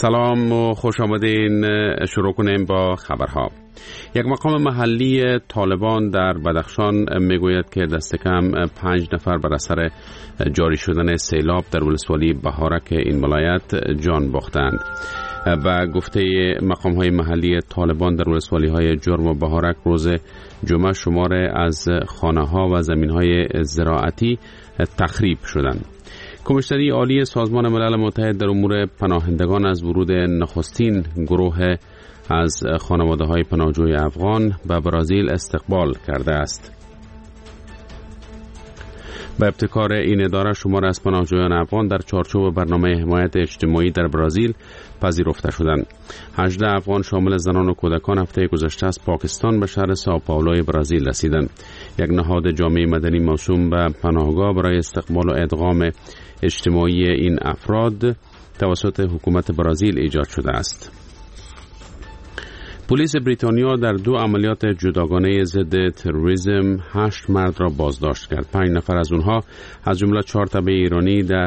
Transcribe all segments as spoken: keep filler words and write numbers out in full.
سلام و خوش آمدین. شروع کنیم با خبرها. یک مقام محلی طالبان در بدخشان میگوید که دست کم پنج نفر بر اثر جاری شدن سیلاب در ولسوالی بهارک این ولایت جان باختند. و گفته مقام های محلی طالبان در ولسوالی های جرم و بهارک روز جمعه شمار از خانه ها و زمین های زراعتی تخریب شدند. کمیشنری عالی سازمان ملل متحد در امور پناهندگان از ورود نخستین گروه از خانواده های پناهجوی افغان به برزیل استقبال کرده است. به ابتکار این اداره شمار از پناهجویان افغان در چارچوب برنامه حمایت اجتماعی در برزیل پذیرفته شدند. هجده افغان شامل زنان و کودکان هفته گذشته از پاکستان به شهر سائو پائولو برزیل رسیدند. یک نهاد جامعه مدنی موسوم به پناهگاه برای استقبال و ادغام اجتماعی این افراد توسط حکومت برزیل ایجاد شده است. پلیس بریتانیا در دو عملیات جداگانه ضد تروریسم هشت مرد را بازداشت کرد. پنج نفر از اونها از جمله چهار تبع ایرانی در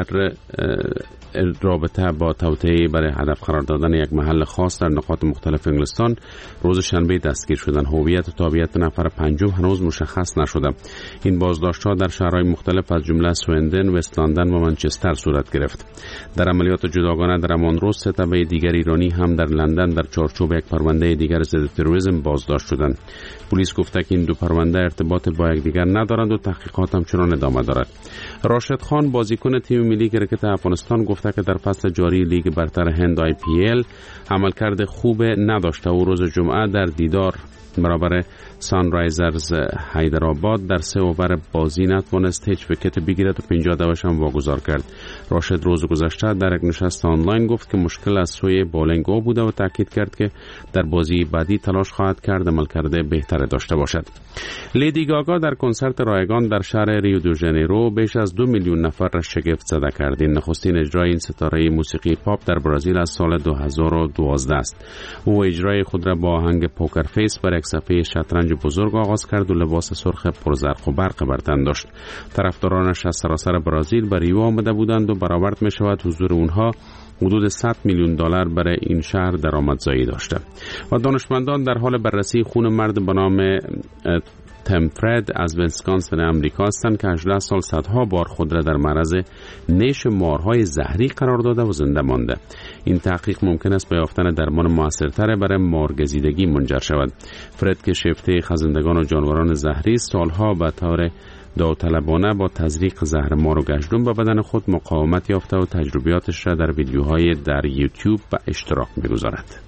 رابطه با توطئه برای هدف قرار دادن یک محل خاص در نقاط مختلف انگلستان روز شنبه دستگیر شدند. هویت و تابعیت نفر پنجم هنوز مشخص نشده. این بازداشت‌ها در شهرهای مختلف از جمله سوئندن، وست لندن و منچستر صورت گرفت. در عملیات جداگانه در همان روز سه تبع دیگر ایرانی هم در لندن در چارچوب یک پرونده دیگر ضد تروریسم بازداشت شدند. پلیس گفته که این دو پرونده ارتباط با یکدیگر ندارند و تحقیقات همچنان ادامه دارد. راشد خان بازیکن تیم ملی کرکت افغانستان گفته که در فصل جاری لیگ برتر هند آی پی ال عملکرد خوب نداشته و روز جمعه در دیدار برابر سانرایزرز حیدرآباد در سه اوور بازی نتوانست هیچ ویکت بگیرد و پنجاه دوش هم واگذار کرد. راشد روز گذشته در یک نشست آنلاین گفت که مشکل از سوی بالینگ او بوده و تاکید کرد که در بازی بعدی تلاش خواهد کرد عملکرد بهتر داشته باشد. لیدی گاگا در کنسرت رایگان در شهر ریو دو ژانیرو بیش از دو میلیون نفر را شگفت زده کرد. این نخستین اجرای این ستاره موسیقی پاپ در برزیل از سال دو هزار و دوازده است. او اجرای خود را با آهنگ پوکر فیس بر یک صفحه شطرنج بزرگ آغاز کرد و لباس سرخ پرزرق و برق بر تن داشت. طرفدارانش از سراسر برزیل به ریو آمده بودند و برآورد می شود حضور اونها حدود صد میلیون دلار برای این شهر درآمدزایی داشته. و دانشمندان در حال بررسی خون مرد به نام تم فرد از ویسکانسن امریکا هستند که هجده سال صدها بار خود را در معرض نیش مارهای زهری قرار داده و زنده مانده. این تحقیق ممکن است به یافتن درمان موثرتر برای مارگزیدگی منجر شود. فرد که شیفته خزندگان و جانوران زهری سالها به طور داوطلبانه با تزریق زهر مار و گژدم به بدن خود مقاومت یافته و تجربیاتش را در ویدیوهای در یوتیوب به اشتراک می‌گذارد.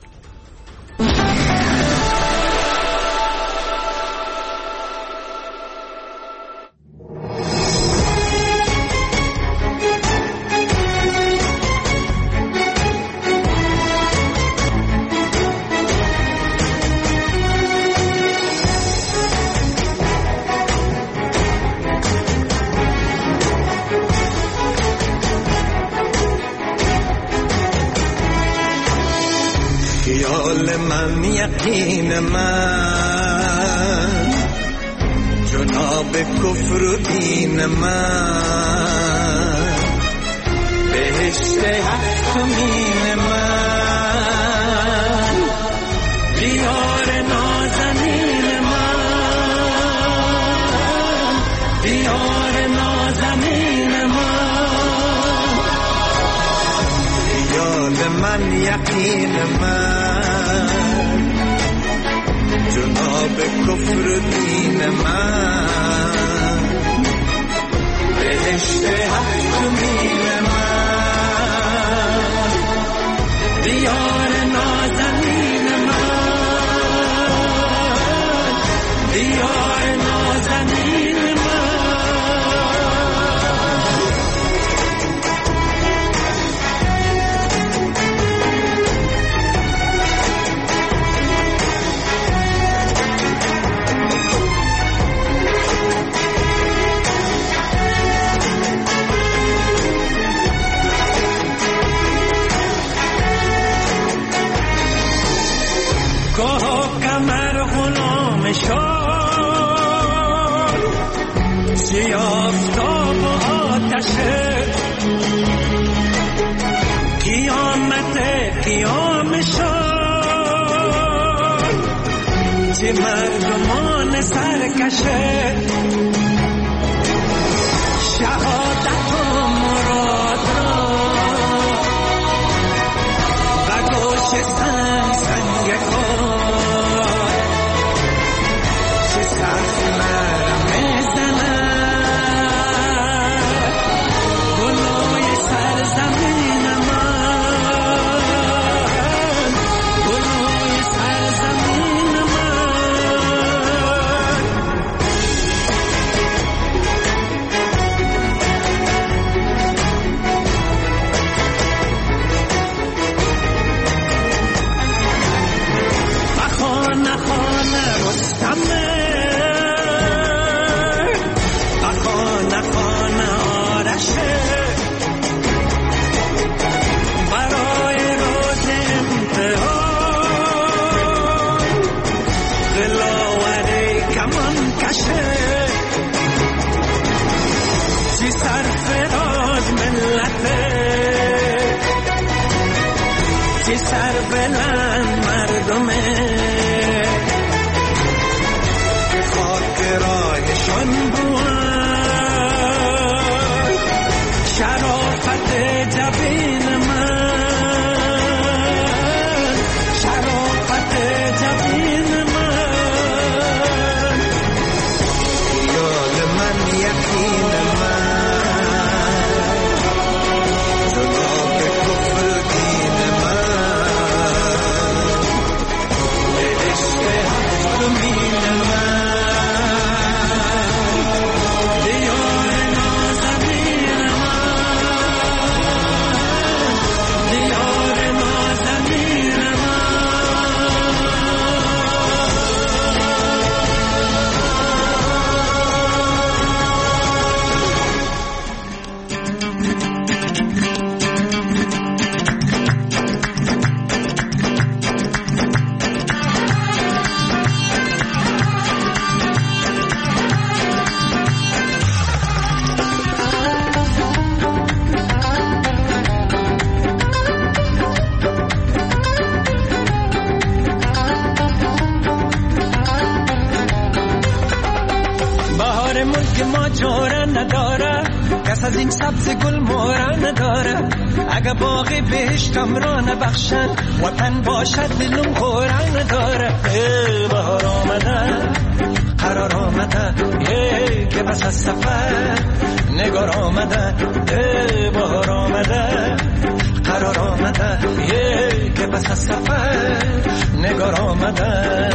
من یقین من جناب کفر و دین من بهشت هفتمین من دیار نازنین من دیار نازنین من خیال من یقین من جناب کفر دین من بهشت هفتمین من دیار نازنین من دیار نازنین من آفتاب و آتشه کیان قیامت قیامشان چه مردمان سرکشه شهادت و مراد را و گوش سنگ سنگ خود چه سخت مرم زند گلوی سرزمین من گلوی سرزمین سر بلند مردمه که خاک راهشون بود شرافت جبین من شرافت جبین من یاد من یقین من جناب کفر دین کس از این سبز گل مورا نداره اگه باقی بهشتم را نبخشن وطن باشد دلم خورا نداره بهار آمده قرار آمده که بس از سفر نگار آمده بهار آمده قرار آمده که بس از سفر نگار آمده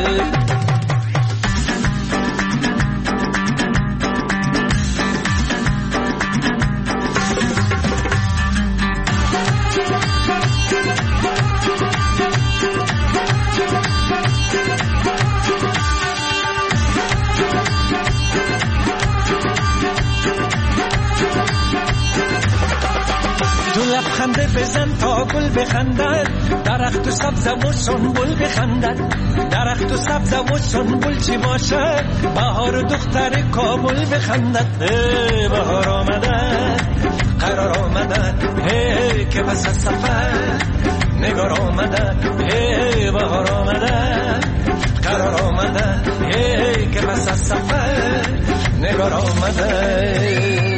خنده بزن تا گل بخندد درخت و سبز و سنبل بخندد درخت و سبز و سنبل چی باشه بهار و دختر کابل بخندد بهار آمده قرار آمده که بس از سفر نگار آمده بهار آمده قرار آمده که بس از سفر نگار آمده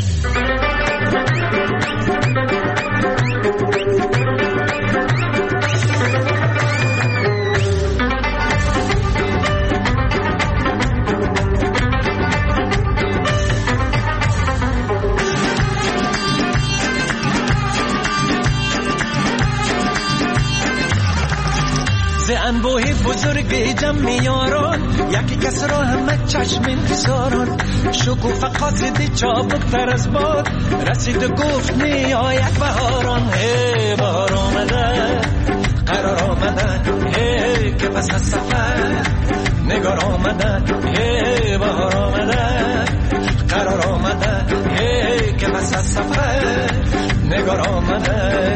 انبوه بزرگ جمع یاران یکی کس را همه چشم انتظاران شکوفه قاصد چابک تر از باد رسید و گفت نیاید بهاران بهار آمده قرار آمده که پس از سفر نگار آمده بهار آمده قرار آمده که پس از سفر نگار آمده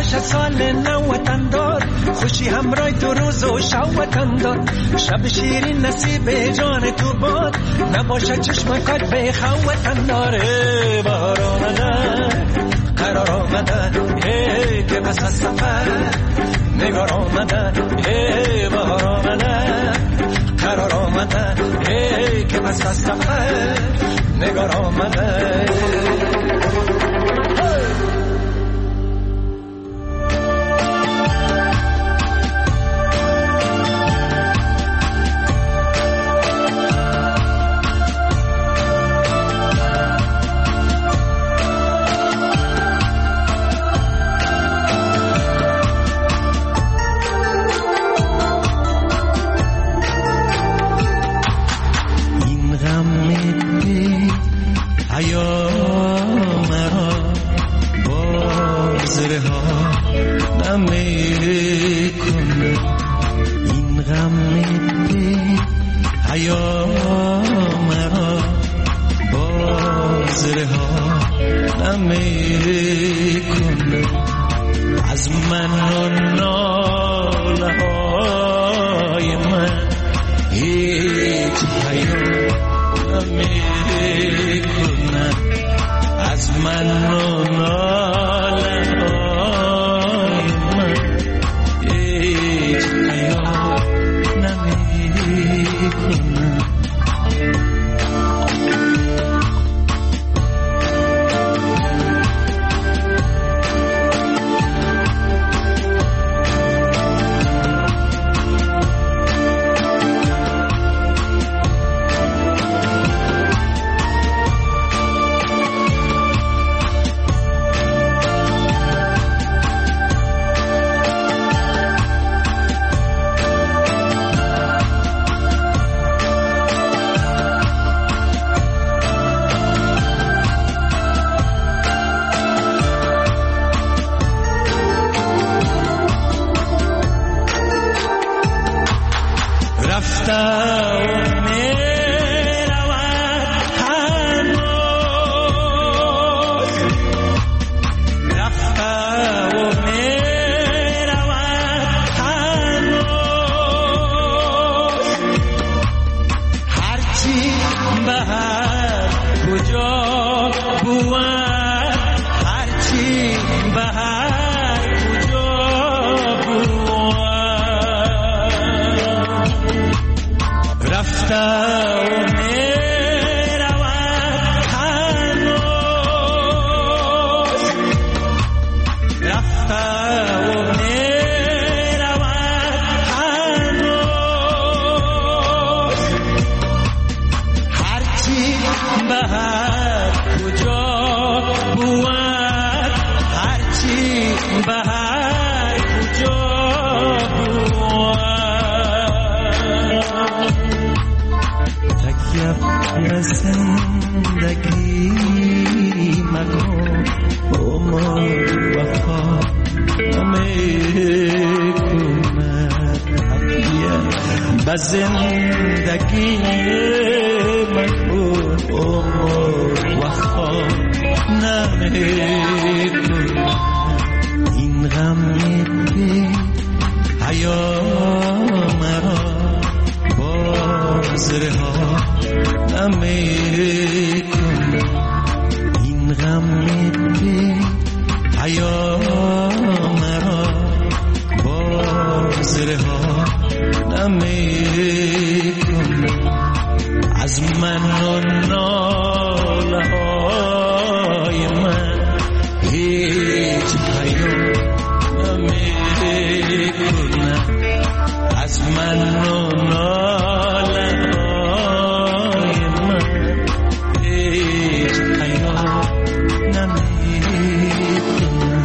باشد سال نو وطن دار، خوشی همراه دو روز و شب وطن دار. شب شیرین نصیب جان تو باد، نباشد چشم کات به خو وطن دار. بهار آمده قرار آمده که بس از سفر نگار آمده. بهار آمده قرار آمده که بس از سفر نگار آمده. زندگی مکن عمر وفا نمیکن. این غم دل حیا مرا باز رها نمیکن. این غم دل حیا مرا باز رها نمیکن. از من و ناله های من هیچ پیام نمیکن. از من و ناله های من هیچ پیام نمیکن.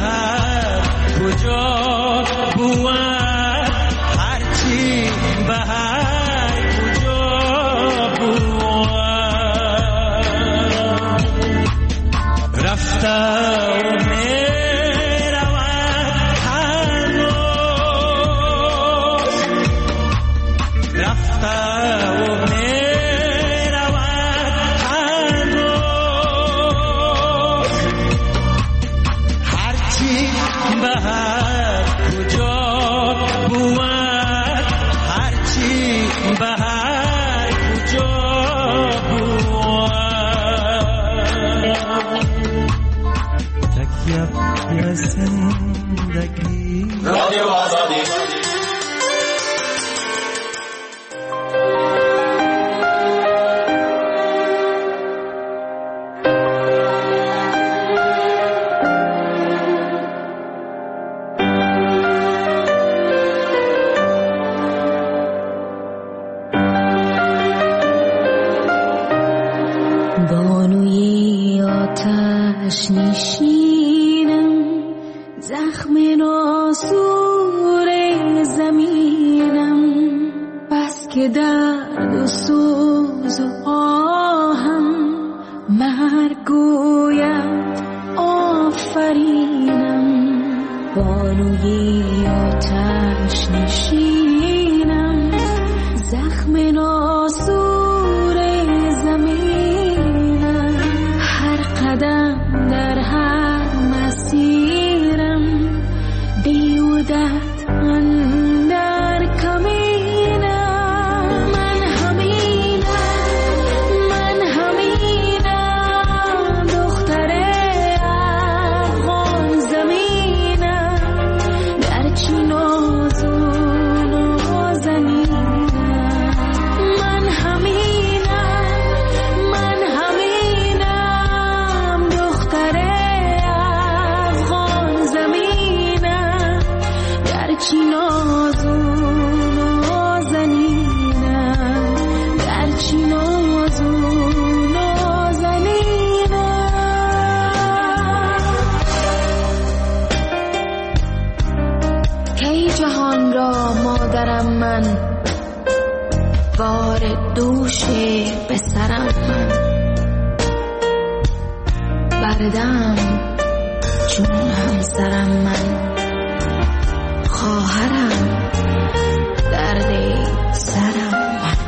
بهر کجا بود هرچی بهر کجا بود رفته و میرود هنوز رفته و میرود هنوز هرچی بهر کجا بود هرچی بهر کجا بود تکیه یا زندگی رادیو آزادی بانوی آتش نشینم زخم ناسور زمینم بس که درد و سوز و آهم مرگ گوید آفرینم بانوی آتش نشینم زخم ناسور زمینم هر قدم در هر مسیرم بیودت اندر کمینم من همینم من همینم دختر افغان زمینم گرچه نازون و زنینم من همینم من همینم دختر افغان زمینم گرچه نازون و زنینم گرچه نازون و زنینم کی جهان را مادرم من بار دوش به سرم من بردم چون همسرم من خواهرم درد سرم من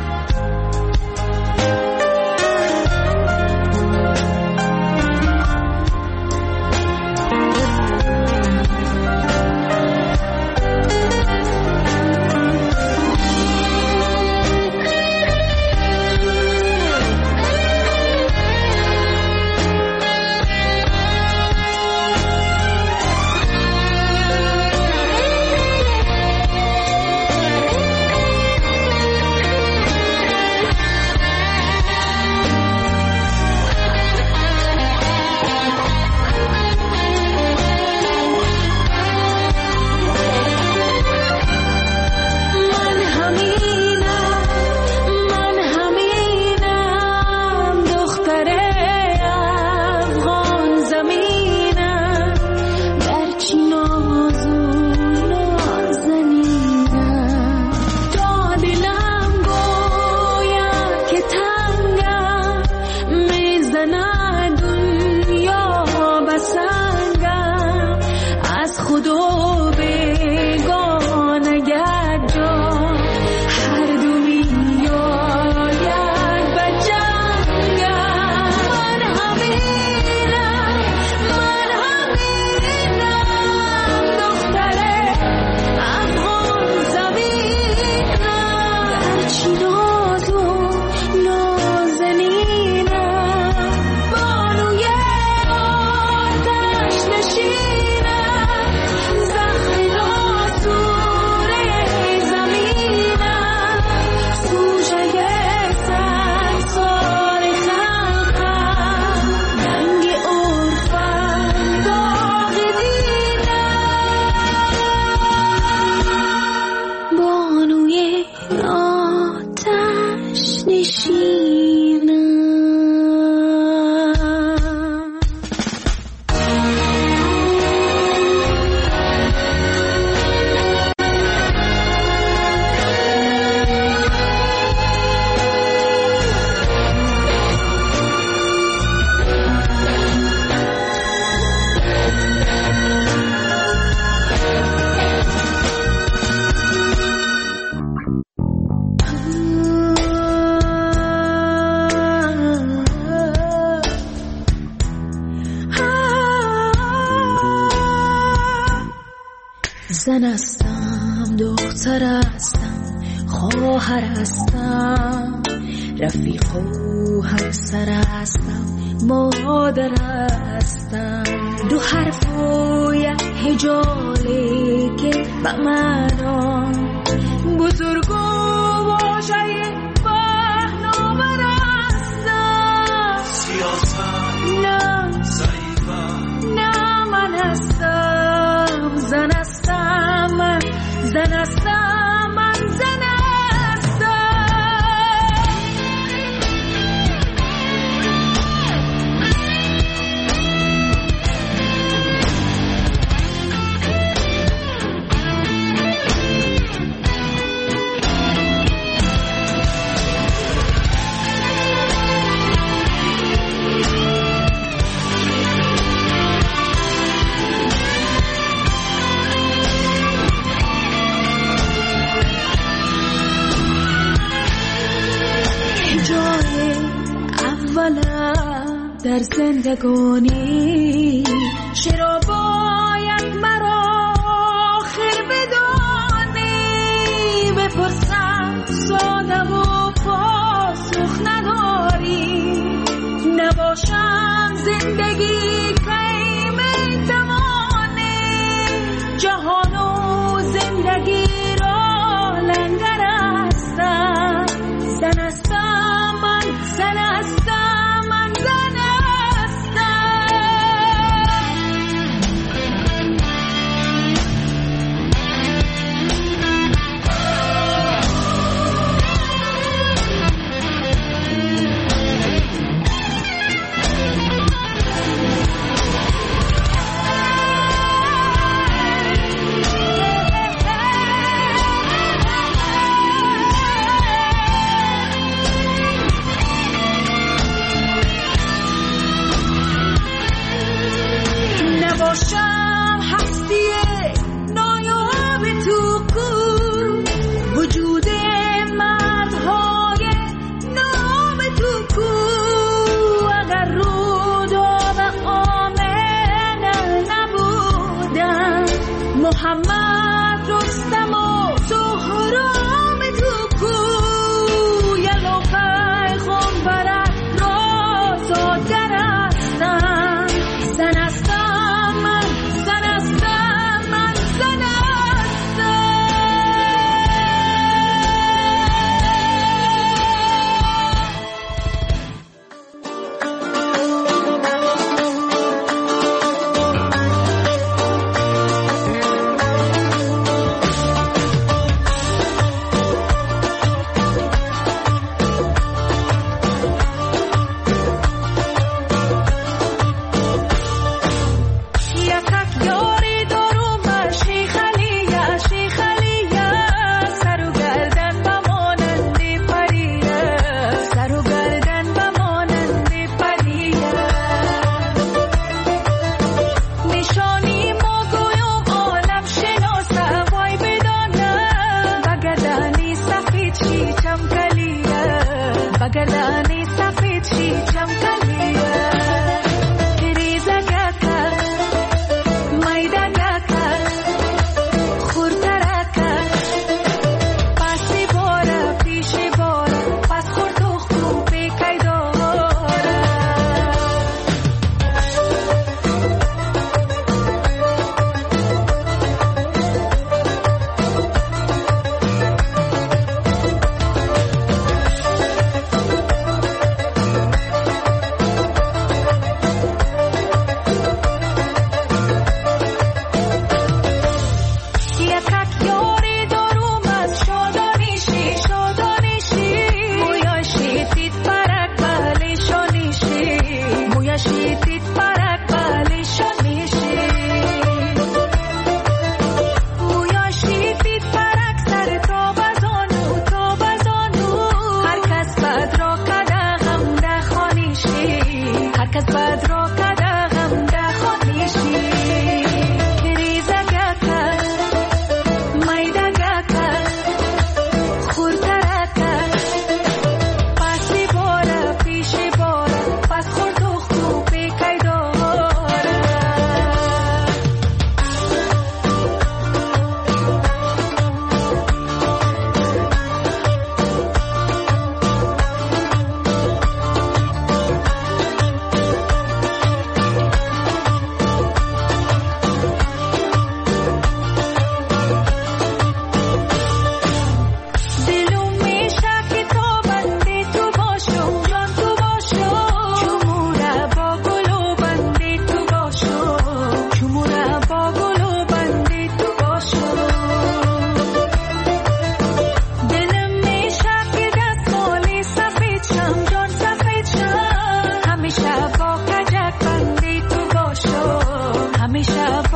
زن هستم، دختر هستم، خواهر هستم، رفیق و همسر هستم، مادر هستم. دو حرف و یک هجاله که به معنا بزرگ و واژه پهناور هستم. سیاست نه ضعیفم، نه من هستم، زن هستم، من زن هستم، من زن هستم. اولم در زندگانی چرا باید مرا آخر بدانی؟ بپرسم ساده و پاسخ نداری. نباشم زندگی که میتوانی جهان و زندگی را لنگر هستم. زن هستم، من زن هستم، من زن هستم. نباشم هستی نایاب تو کو، وجود مردهای نام تو کو. اگر روداب آمنه نبودم، محمد رستم و سهرام تو کو. یلو پیغمبرت را زادگر هستم. زن هستم،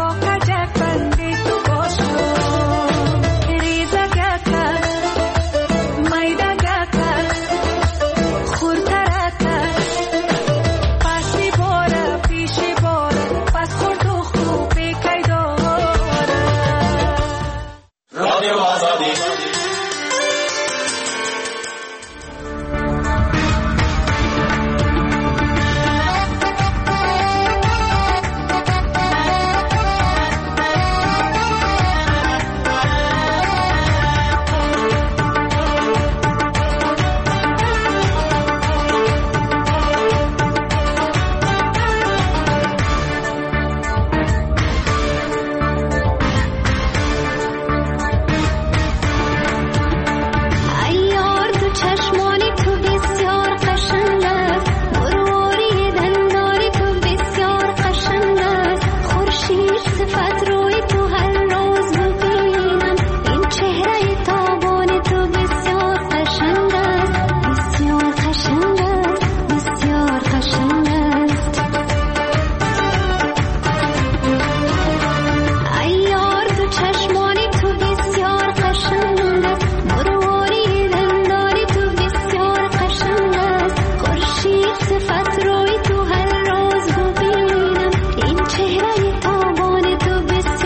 صفت روی تو هر روز ببینم این چهره تابان تو بسیار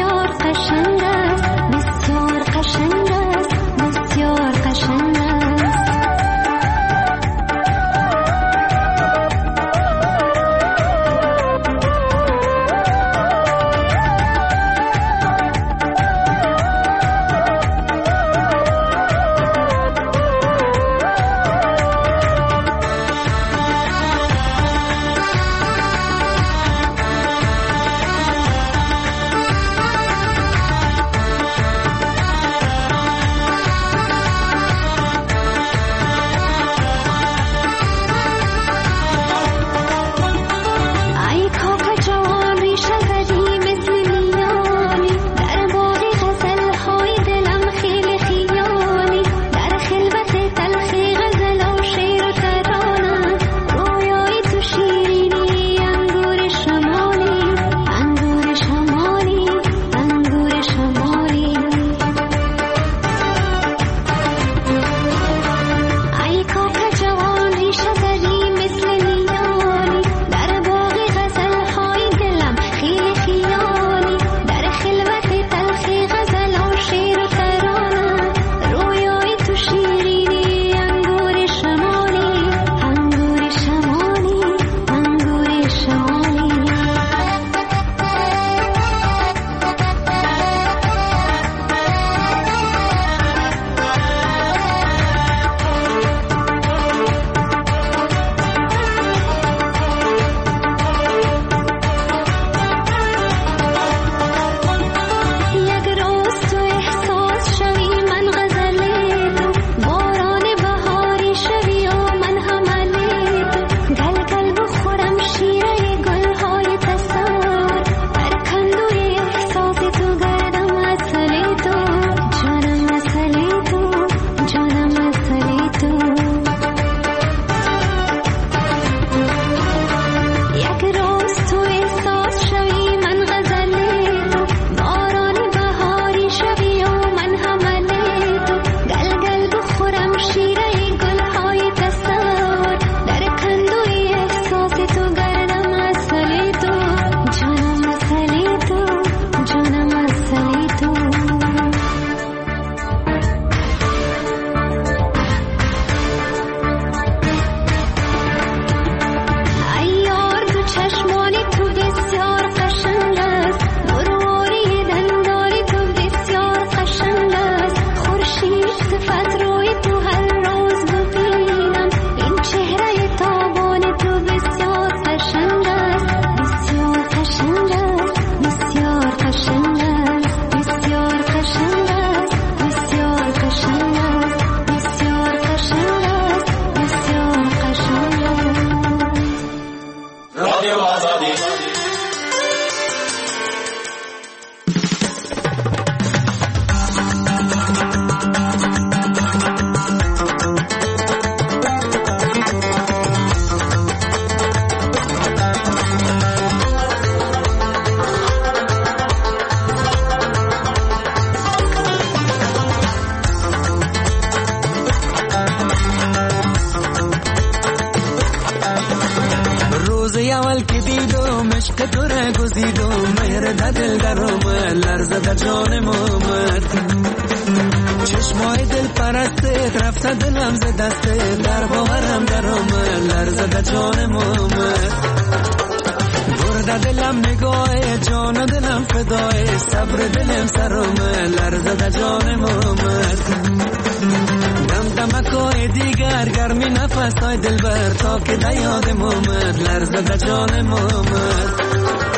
لرزه در جان محمد. چشمای دل پرسته رفته دلم ز دسته در باورم در آمد لرزه در جان محمد. برده دلم نگاه جان و دلم فدای صبر دلم سر آمد لرزه در جان محمد. دم دمکای دیگر گرمی نفس های دل بر تا که در یاد محمد لرزه در جان محمد.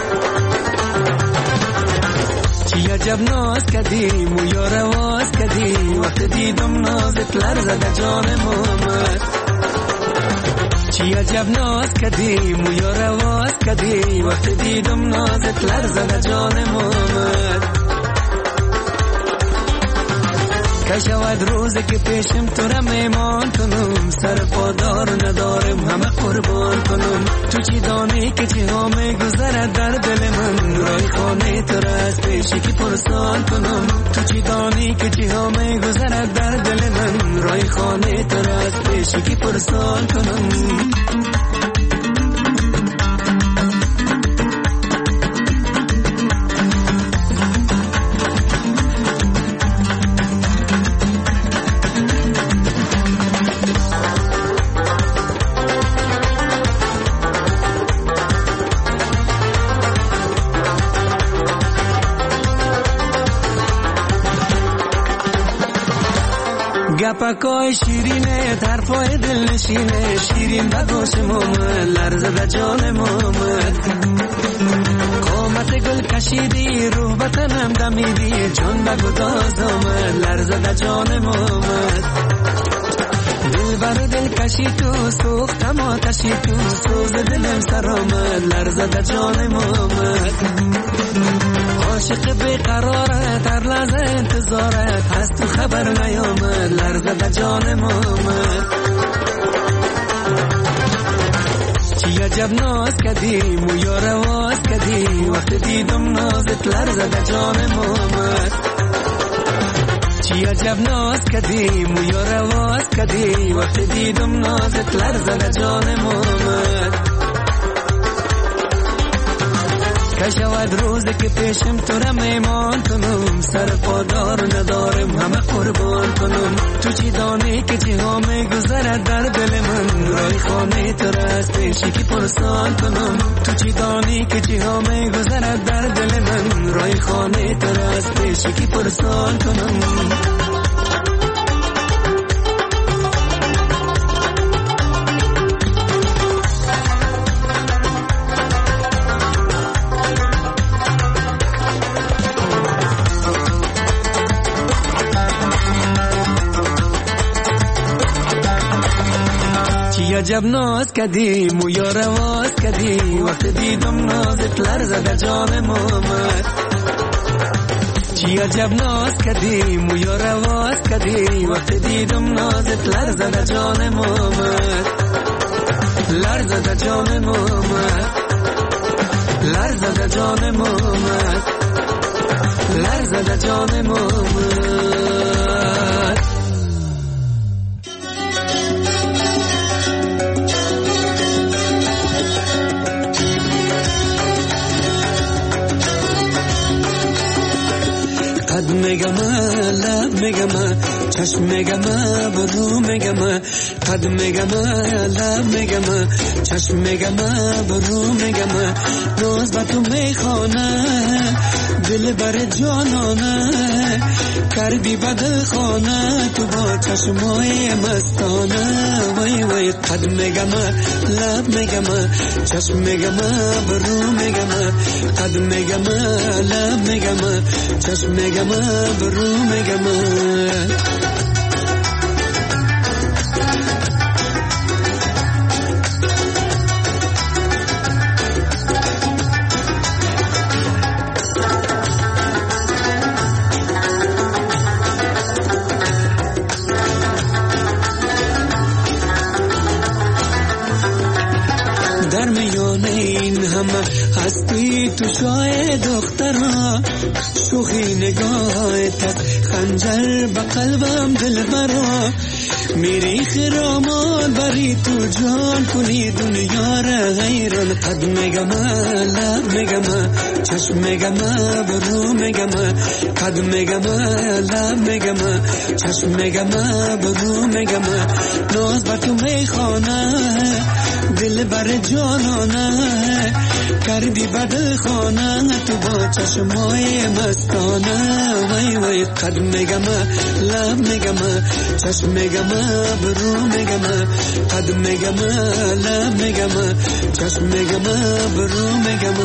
چی عجب ناز کدیم و یا رواز کدیم وقت دیدم نازت لرزه در جان محمد. چی عجب ناز کدیم و یا رواز کدیم وقت دیدم نازت لرزه در جان محمد. که شود روزی که پیشم تو را میمان کنم سر پادار ندارم همه قربان کنم. تو چی دانی که چی ها میگذرد در دل من رای خانه تو را از پیشی که پرسان کنم. تو چی دانی که چی ها میگذرد در دل من رای خانه تو را از پیشی که پرسان کنم. گپکای شیرینه طرفای دل نشینه شیرین بگوش محمد لرزه در جان محمد. قامت گل کشیدی روح بطنم دمیدی جان بگو داز آمد لرزه در جان محمد. دل بر دل کشی تو سوختم آتشی تو سوز دلم سر آمد لرزه در جان محمد. عاشق بیقرارت هر لحظه انتظارت هست تو خبر نیامد لرزه در جان محمد. چی عجب ناز کدیم و یا رواز کدیم وقت دیدم نازت لرزه در جان محمد. چی عجب ناز کدیم و یا رواز کدیم وقت دیدم نازت لرزه در جان محمد. که شود روزی که پیشم تو را میمان کنم سر پادار ندارم همه قربان کنم. تو چی دانی که چی ها میگذرد در دل من رای خانه تو را از پیشی که پرسان کنم. تو چی دانی که چی ها میگذرد در دل من رای خانه تو را از پیشی که پرسان کنم. عجب ناز کدیم و یا رواز کدیم وقت دیدم نازت لرزه در جان محمد. چی عجب ناز کدیم و یا رواز کدیم وقت دیدم نازت لرزه در جان محمد. لرزه در جان محمد لرزه در جان محمد لرزه در جان محمد. قد میگم لب میگم چشم میگم برو میگم قد میگم لب میگم چشم میگم برو میگم روز با تو میخوانه دل بر جانانه کردی بد خانه تو با چشمای مستانه وای وای قد میگم لب میگم چشم میگم برو میگم قد میگم لب میگم چشم میگم برو میگم. در میان این همه هستی بری تو شای دخترا، شوخی نگاهت خنجر به قلبم دل برا، میری خرامان بری تو جان کنی دنیا را غیران. قد میگم لب میگم چشم میگم برو میگم، قد میگم لب میگم چشم میگم برو میگم. ناز بر تو میخوانه دل بر جانانه، کردی بدل خانه تو با چشمای مستانه. وای وای قد میگم لب میگم چشم میگم برو میگم، قد میگم لب میگم چشم میگم برو میگم.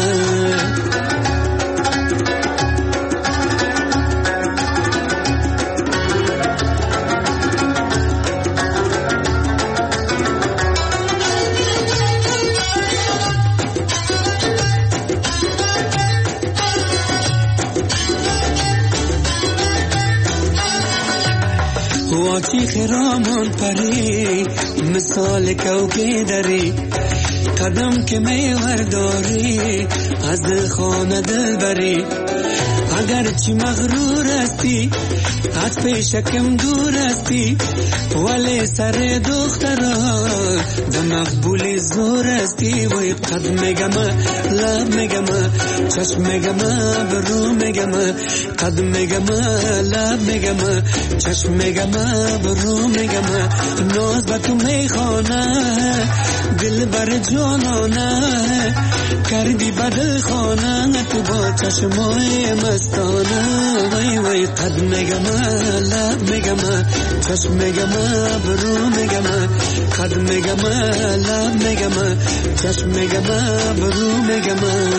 واچی خرامان پری مثال کوکه داری، قدم که میور داری از دل خانه دل بری. اگر چی مغرور استی از پیشکم دور استی، ولی سر دخترا ده مقبول زور استی. وی قد میگم لب میگم چشم میگم برو میگم، قد میگم لب میگم چشم میگم برو میگم. ناز با تو میخوانه دل بر جانانه، کردی بدل خانه تو با چشمای مستانه. وی وی قد میگم لب میگم چشم میگم برو میگم، قد میگم لب میگم چشم میگم برو میگم.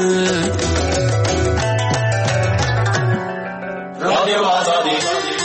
رادیو آزادی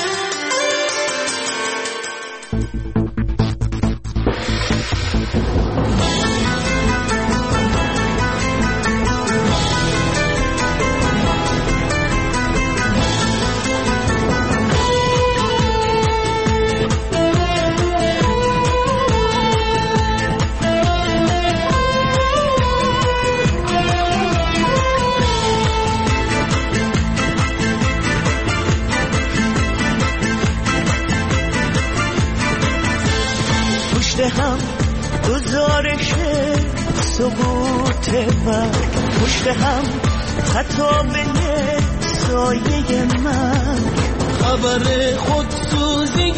هم گزارش سقوط مرگ، پشت هم خطابه سایه من، خبر خودسوزی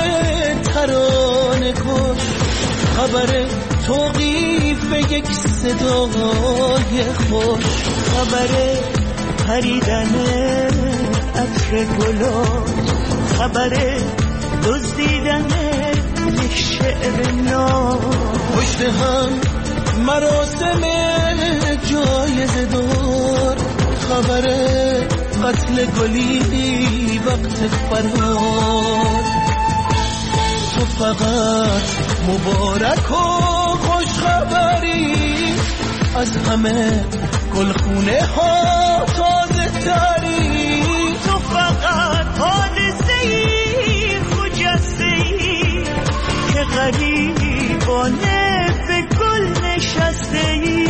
ترانه کش، خبر توقیف یک صدای خوش، خبر پریدن عطر گلات، خبر دزدیدن یک شعر نام. پشت هم مراسم جایزه دار، خبر قتل گلی وقت فرار. تو فقط مبارک و خوش خبری، از همه گلخونه ها تازه تری. تو فقط حادثه‌ای خجسته‌ای که غریبانه به گل نشسته‌ای.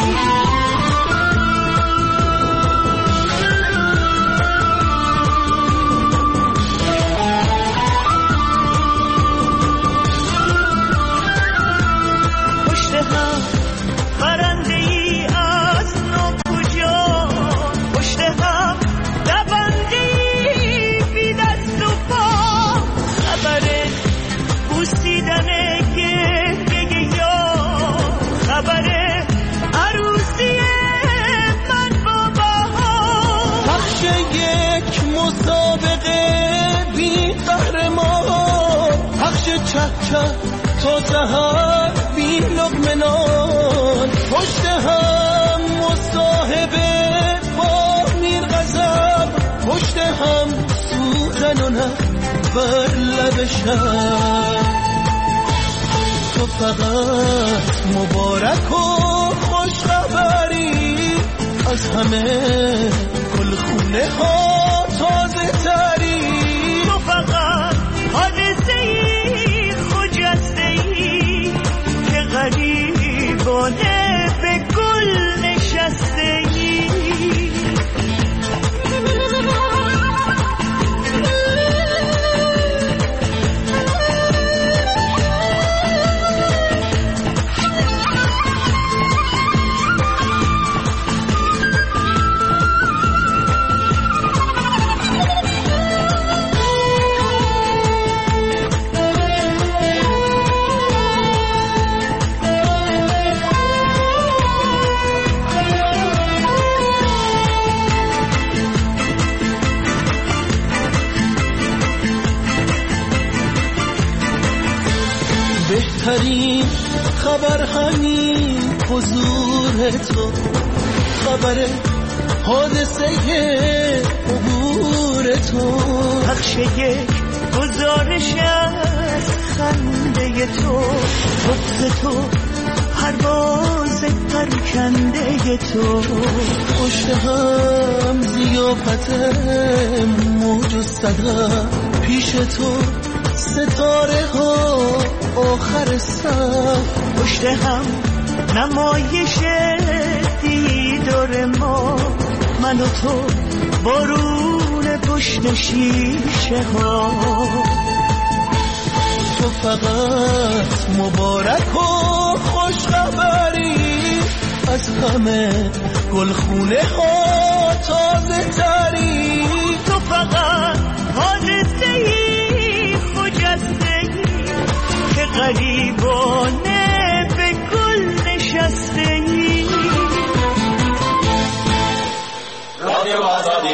پشت هم پرنده‌ای از ناکجا، پشت هم دونده‌ای بی دست و پا، خبر بوسیدن گریه یار، خبر عروسی من با بهار. پخش یک مسابقه بی قهرمان، پخش چک چک تا سحر بی لقمه نان. پشت هم مصاحبه با میر غضب، پشت هم سوزن و نخ بر لب شب. تو فقط مبارک و خوش خبری، از همه گلخونه ها تازه تری. تو فقط حادثه‌ای خجسته‌ای که غریبانه به گل نشسته‌ای. بهترین خبر همین حضور تو، خبر حادثه عبور تو، پخش یک گزارش از خنده تو، بغض تو، پرواز پرکنده تو، پشت هم ضیافت موج و صدا، پیش تو ستاره ها آخر صف، پشت هم نمایش دیدار ما، من و تو بارون پشت شیشه ها. تو فقط مبارک و خوش خبری، از همه گلخونه ها تازه تری، تو فقط حادثه ای خجسته ای که غریبانه به گل نشسته ای. رادیو آزادی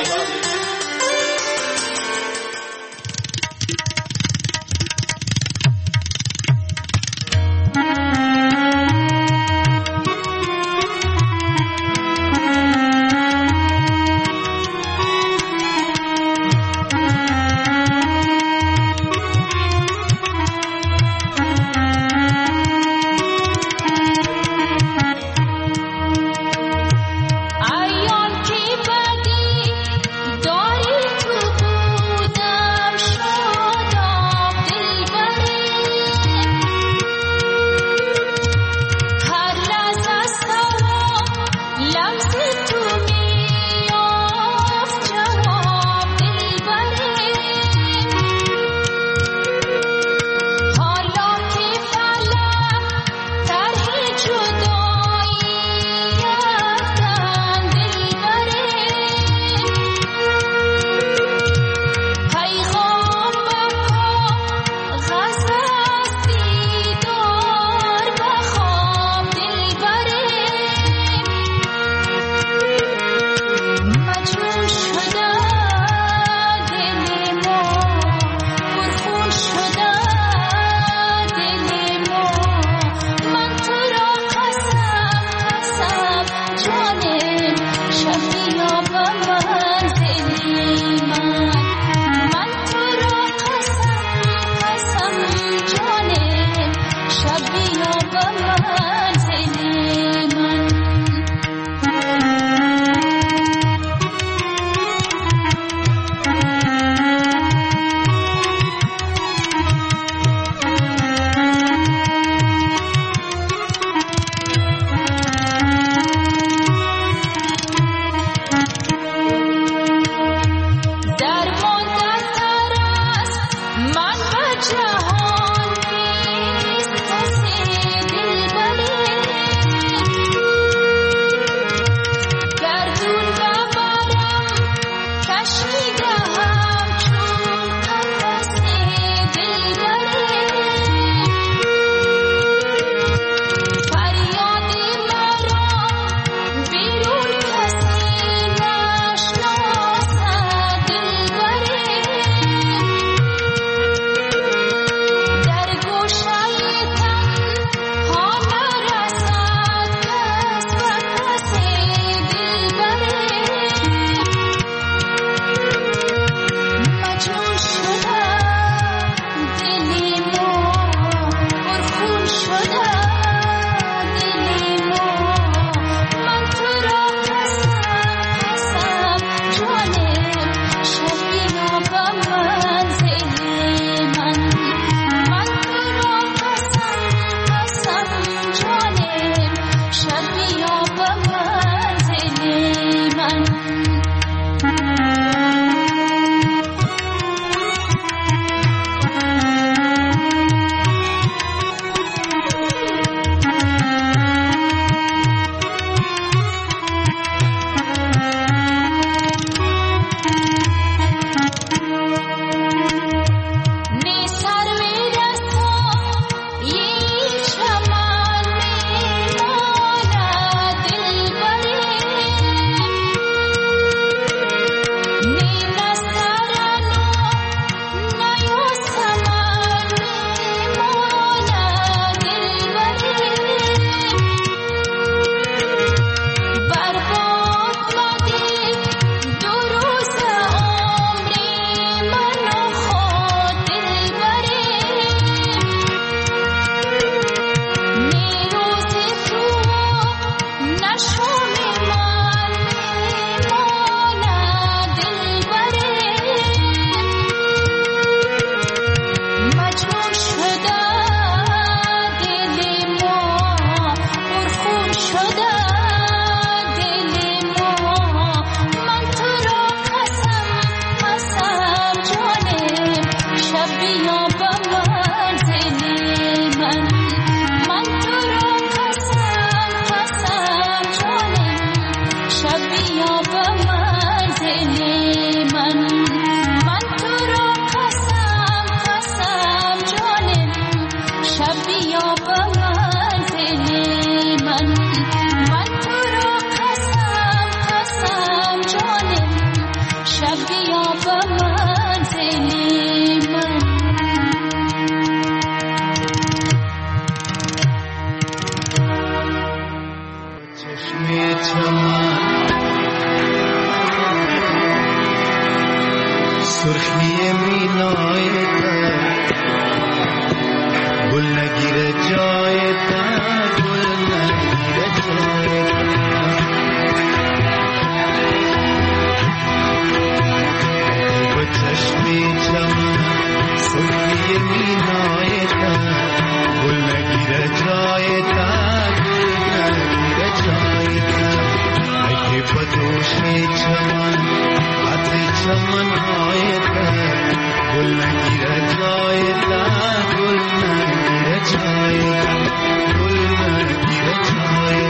سرخی مینای تر گل نگیره جای تر گل نگیره جای تر با چشمی چمن سرخی مینای تر گل نگیره جای تر گل نگیره جای تر اگه با دوشی چمن عطر چمن های تر گل نگیره جای تر گل نگیره جای تر گل نگیره جای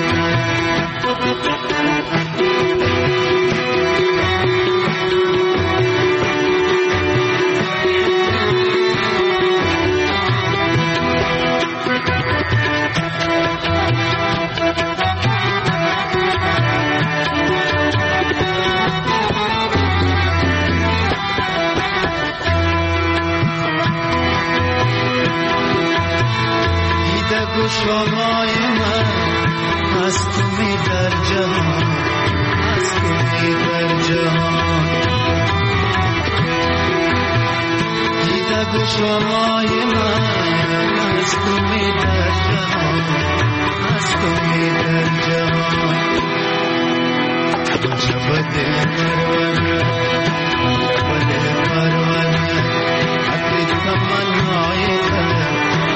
شمای من از تو می در جهان از تو می در جهان دیده گو شمای من از تو می در جهان از تو می در جهان جب دل پرونه جب دل پرونه حتی تمنای تر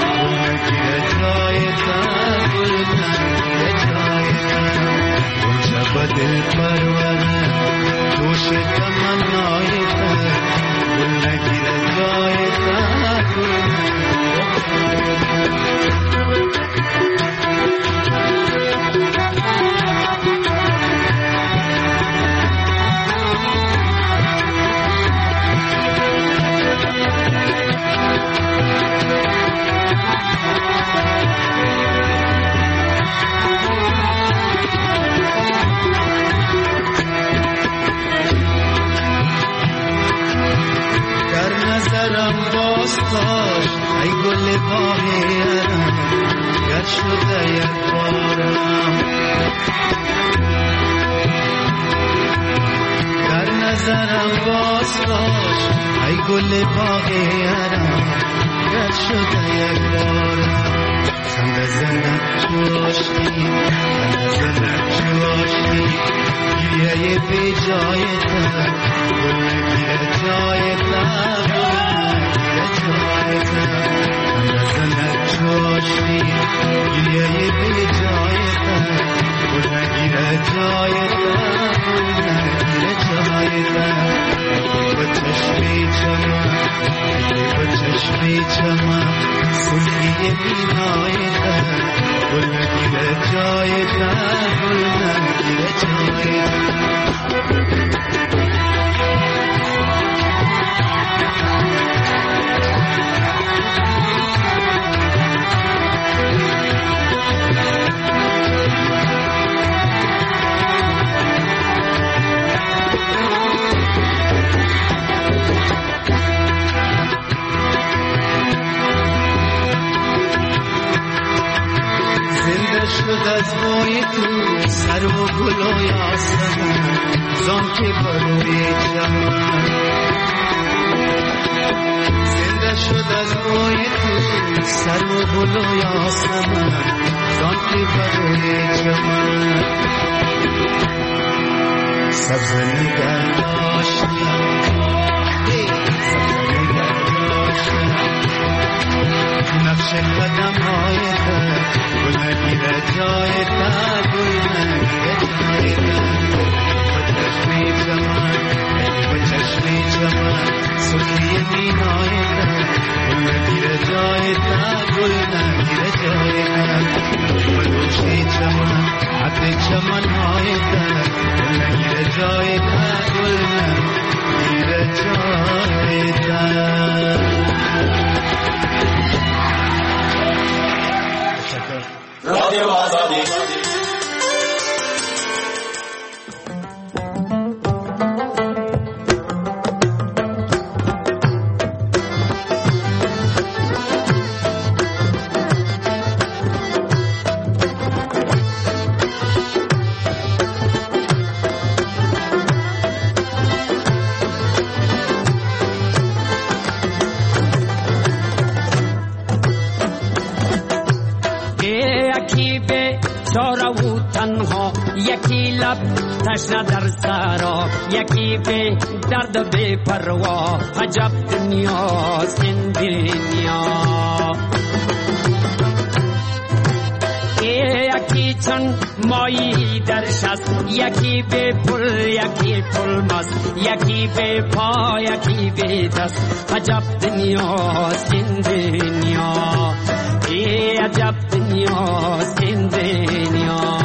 جای تر گل نگیره جای تر جب دل پرونه جوش تمنای تر گل نگیره جای تر گل نگیره ای گل باغیرم گر شده یک بارم در نظرم باز باش ای گل باغیرم گر شده یک بارم خنده زنم چوشتی خنده زنم چوشتی گریه بی جای تر گل نگیره جای تر جای تر نزنه چوشتی گریه بی جای تر گل نگیره جای تر گل نگیره جای تر با چشمی چمن با چشمی چمن سلحی بینای تر گل نگیره جای تر گل نگیره جای تر شد از بوی تو سر و گل و یاسمن زان که بروی چمن زنده شد از بوی تو سر و گل و یاسمن زان که بروی چمن سبز نگر داشتیم سبز نگر داشتیم نقش قدم های تر گل نگیره جای تر گل نگیره جای تر با چشمی چمن با چشمی چمن سلحی مینای تر گل نگیره جای تر گل نگیره جای تر با دوشی چمن حتی چمن های تر گل نگیره جای تر گل نگیره جای تر رادیو آزادی یکی لب تشنه در سرا، یکی به درد به پروا. عجب دنیاست این دنیا. یکی چون مایی در شست، یکی به پل یکی پل مست، یکی به پا یکی به دست. عجب دنیاست این دنیا. ای عجب دنیاست این دنیا.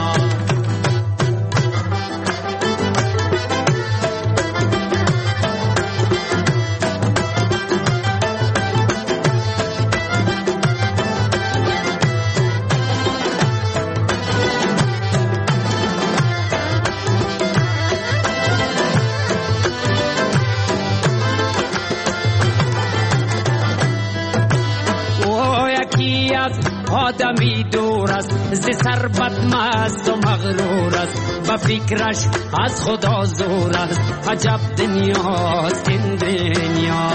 آدمی دور است ز ثروت مست و مغرور است، با فکرش از خدا زور است. عجب دنیاست این دنیا.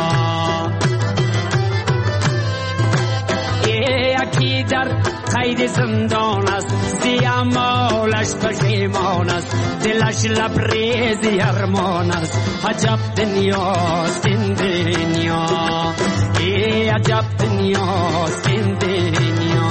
یکی در قید زندان است، زی اعمالش پشیمان است، دلش لبریز ارمان است. عجب دنیاست این دنیا. ای عجب دنیاست این دنیا.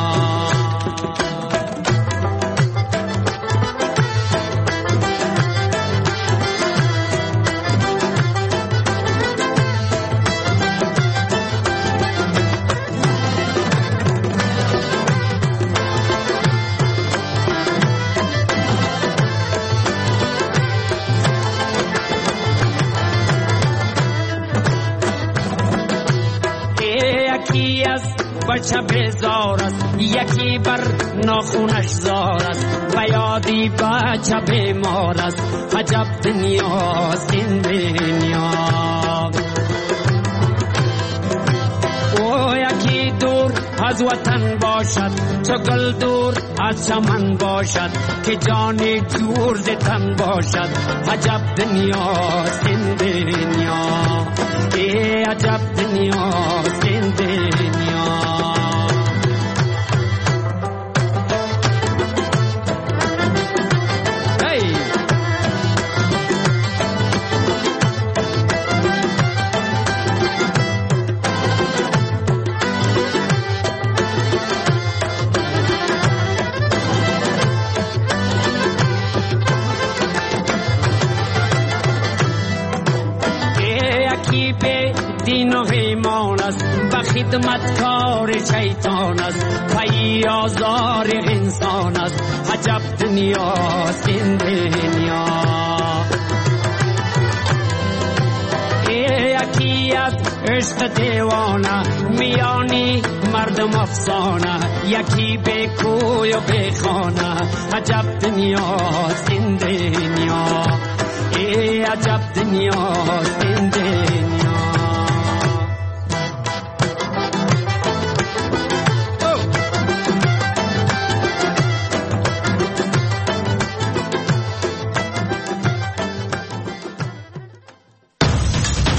بچه بیزار است، یکی بر ناخونش زار است، و یادی بچه بیمار است. عجب دنیاست این دنیا. او یکی دور از وطن باشد، چو گل دور از چمن باشد، که جانی دور ز تن باشد. عجب دنیاست این دنیا. ای عجب دنیاست این دنیا. دین و ایمان است، و خدمتکار شیطان است، پی آزار انسان است. عجب دنیاست این دنیا. یکی از عشق دیوانه، میانی مردم افسانه، یکی به کوی و به خانه. عجب دنیاست این دنیا. ای عجب دنیاست این دنیا.